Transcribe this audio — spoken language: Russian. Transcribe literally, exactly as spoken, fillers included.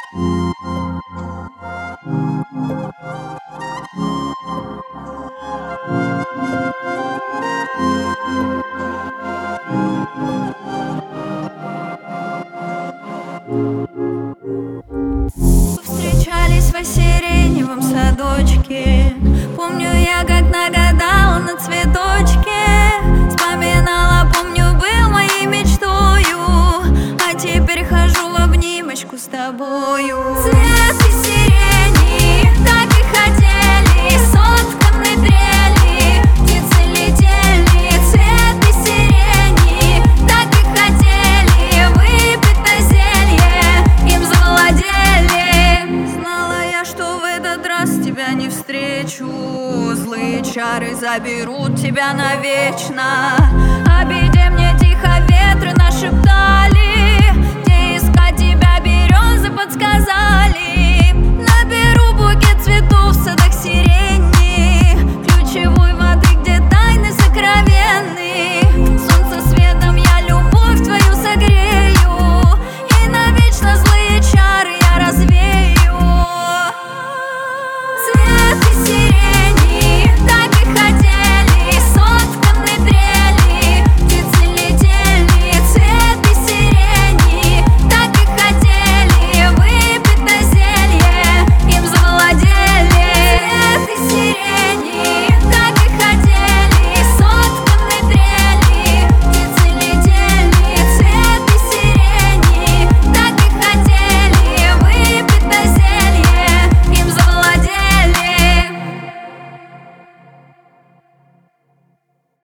Встречались в сиреневом садочке. Помню я, как нагадала на цветочке. Вспоминала, помню, был моей мечтою. А теперь хожу в обнимочку с тобою. Цветы сирени так и хотели, сотканы трели, птицы летели. Цветы сирени так и хотели, выпить на зелье им завладели. Знала я, что в этот раз тебя не встречу. Злые чары заберут тебя навечно. О беде мне тихо ветры нашептали.